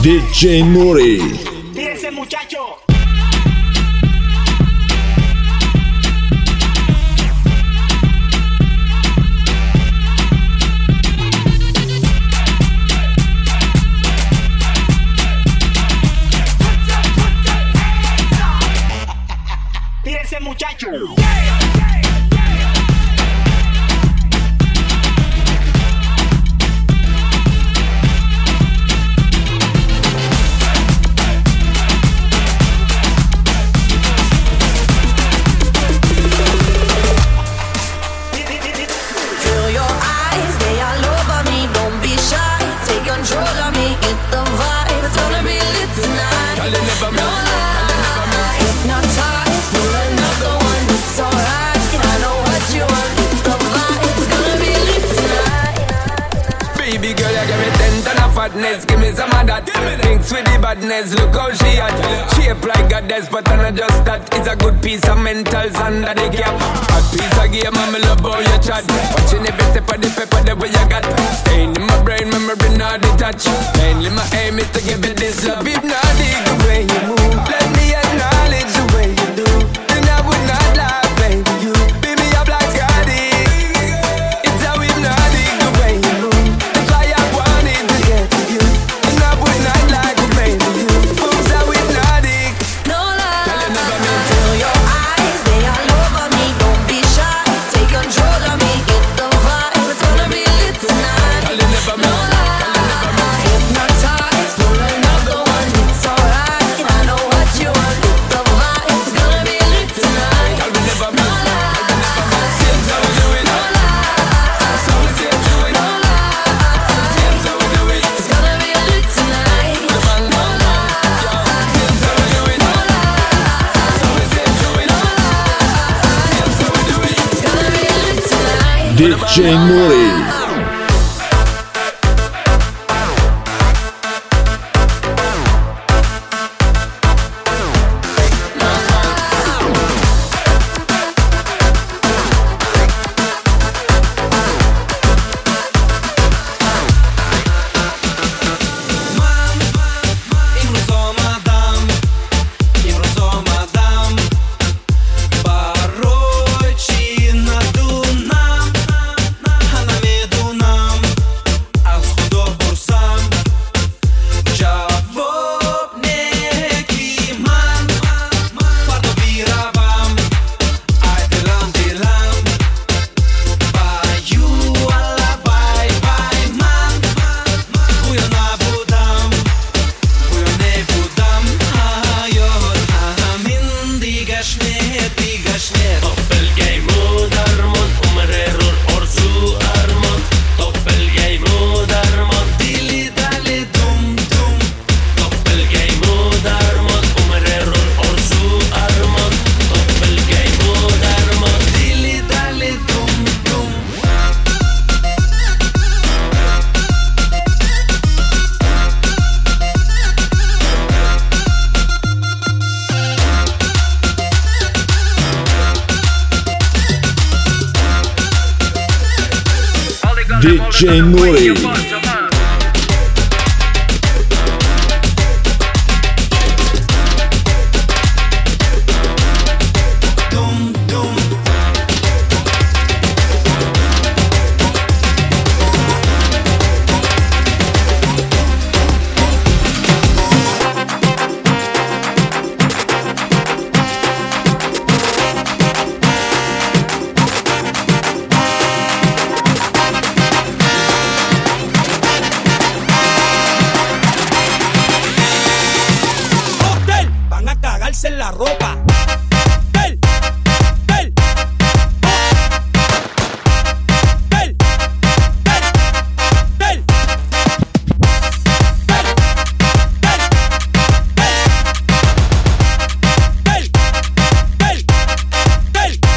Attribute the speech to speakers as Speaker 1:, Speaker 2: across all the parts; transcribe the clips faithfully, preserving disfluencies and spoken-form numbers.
Speaker 1: D J Muri.
Speaker 2: Tírense, muchacho. Tírense, muchacho.
Speaker 3: Give me some of that. Thinks with the badness, look how she at. Shape like a desk, but I'm not just that. It's a good piece of mentals under the cap. A piece of game, I'm love how you chat. Watching every step of the paper, the way you got. Staying in my brain, memory not detached. Mainly my aim is to give it this love. If not, dig the way you move. Let me acknowledge the way you do. Then I would not lie, baby. You beat me up like Scotty. It's how hypnotic the way you move. That's why I wanted to get to you. And I would not lie to baby you. Moves how hypnotic.
Speaker 4: No lie. Feel your eyes, they all over me. Don't be shy. Take control of me. Get the vibe. It's gonna be lit tonight. No lie. Hypnotized. Pull another one. It's alright. I know what you want. Get the vibe. It's gonna be lit tonight. No lie.
Speaker 3: Seems how we do it.
Speaker 4: No lie.
Speaker 3: So we seem to it.
Speaker 4: No lie.
Speaker 3: Seems how we do it.
Speaker 4: It's gonna be lit tonight. No lie.
Speaker 3: Seems how we do it. So we seem to it. Seems how we do it.
Speaker 4: It's gonna be lit tonight.
Speaker 1: D J Muri. D J Muri.
Speaker 5: En la ropa. Del, del, del, del, del, del, del, del, del, del.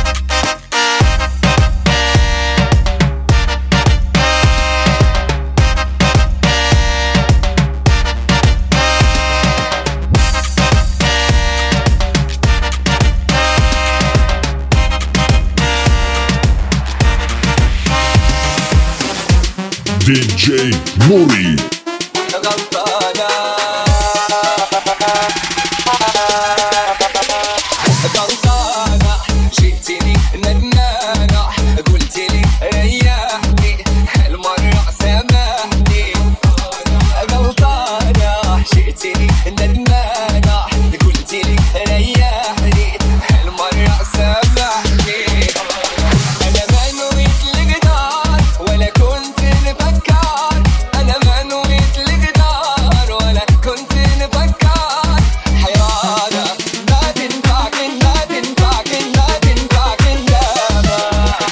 Speaker 1: D J Muri.
Speaker 3: Una campana. ندمانة قلتلي ريحني هالمرة سامحني أنا ما نويت القدار ولا كنت نفكر أنا ما نويت القدار ولا كنت نفكر حيرانة ما تنفعك ما تنفعك ما تنفعك النامة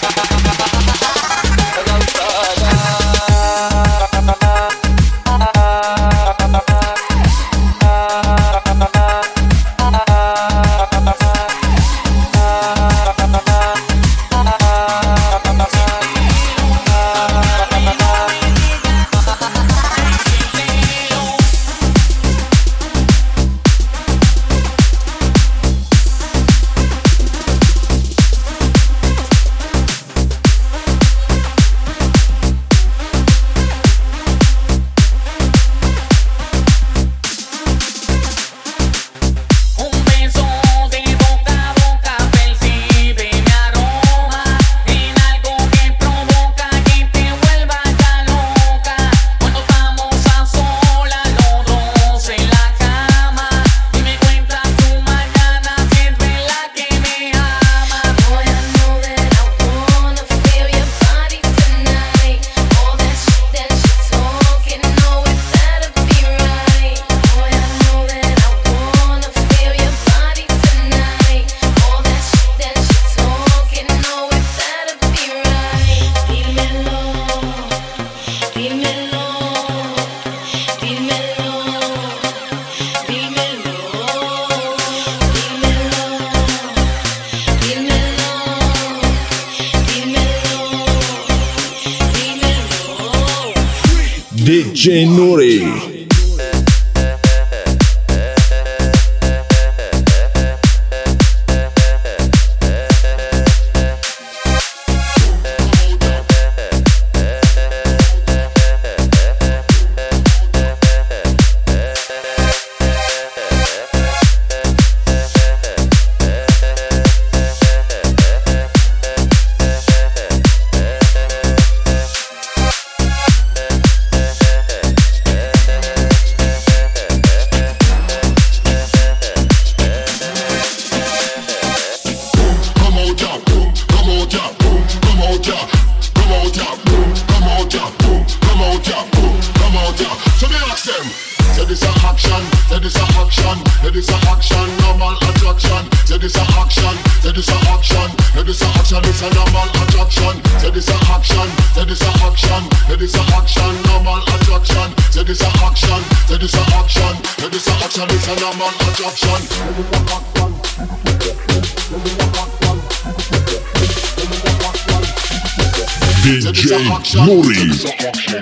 Speaker 1: D J Nuri. D J Nuri.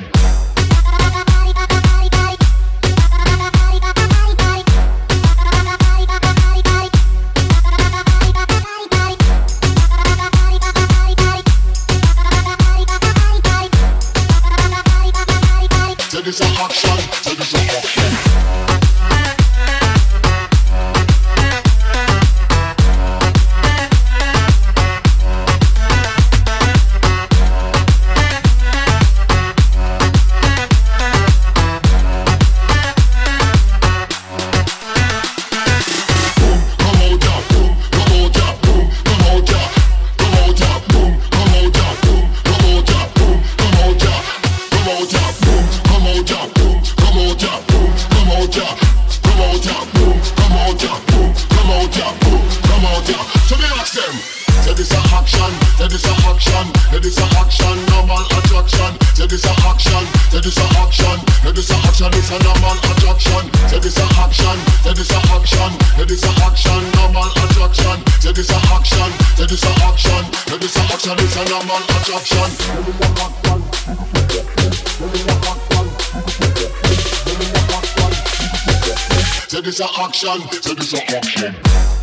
Speaker 6: This a action, so this a action.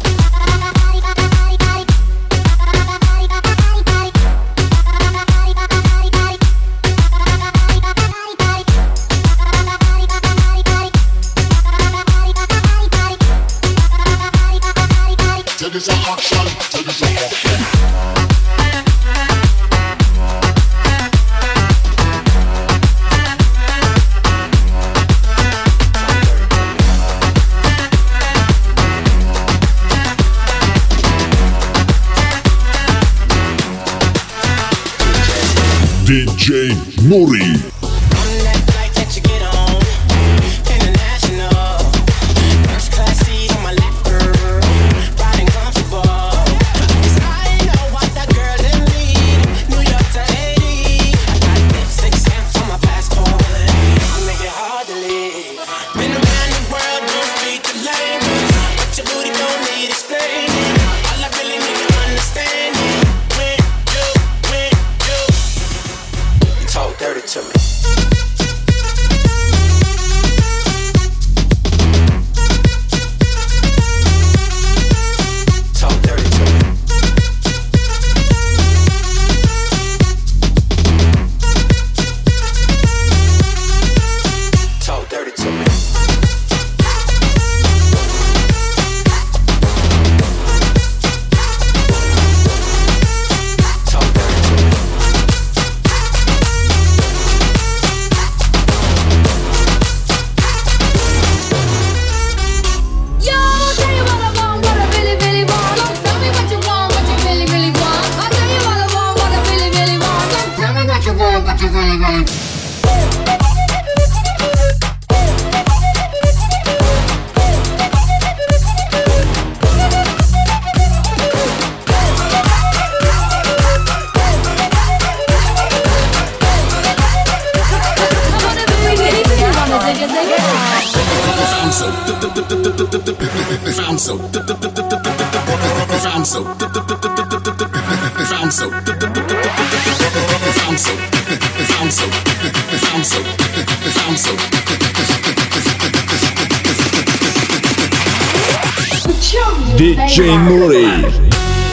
Speaker 6: So this a action, so this a action.
Speaker 1: J Nori. D J Nori.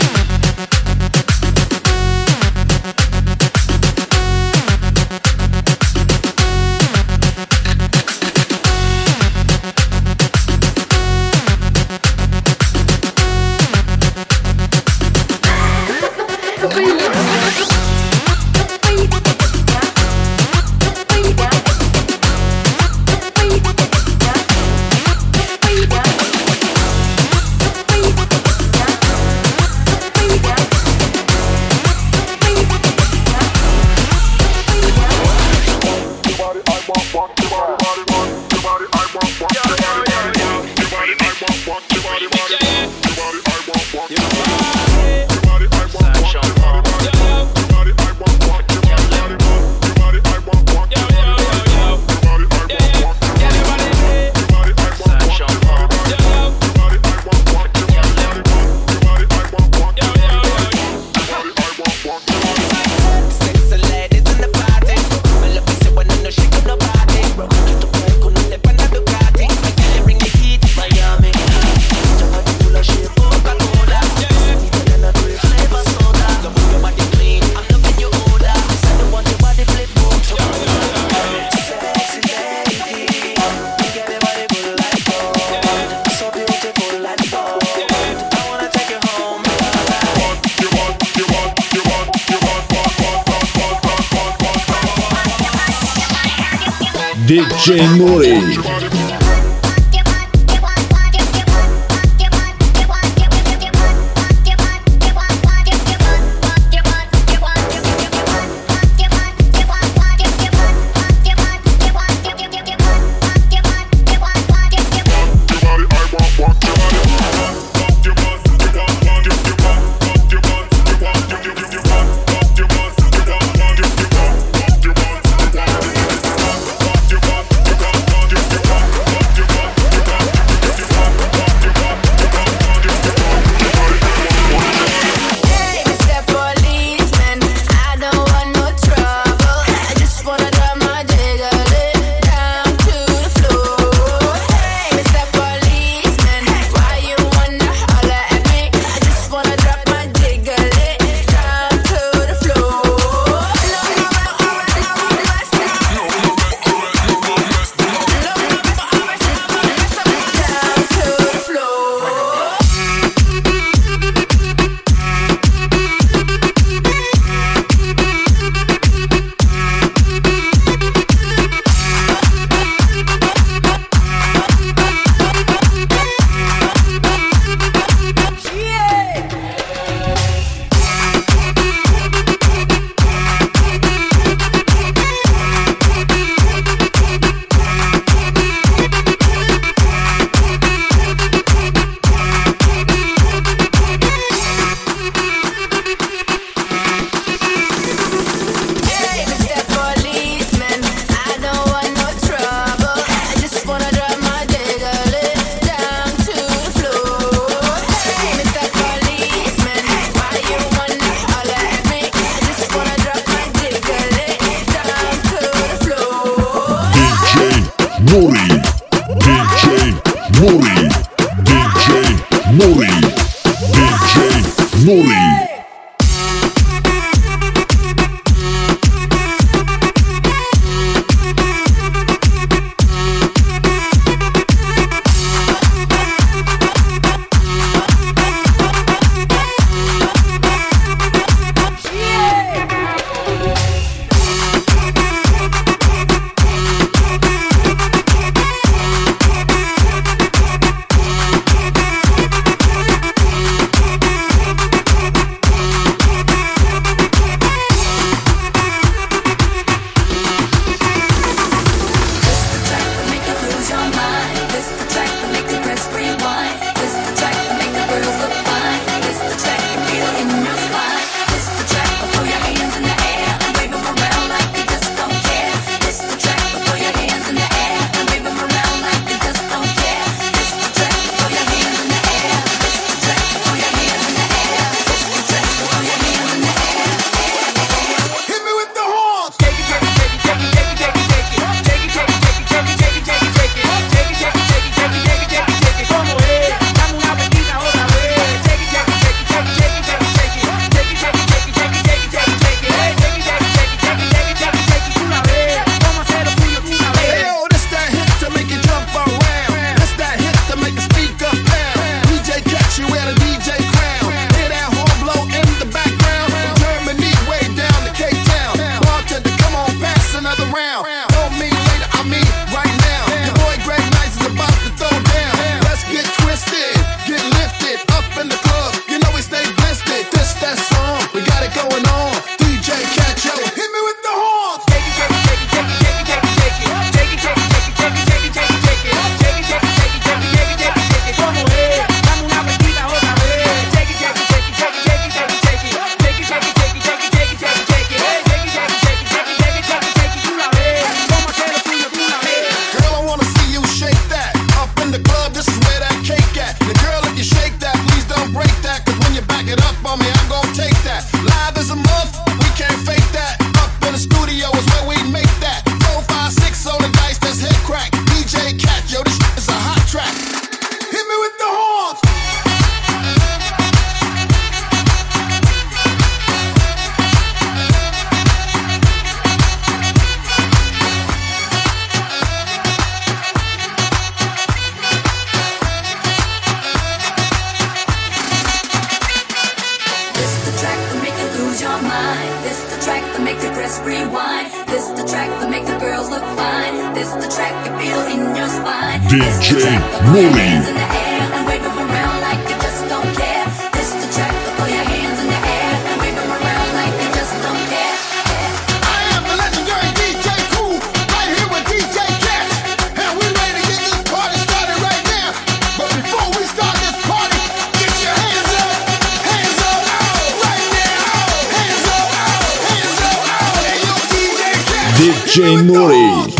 Speaker 1: D J Nori. Nuri, D J Nuri, D J Nuri. D J Nuri. D J Nuri.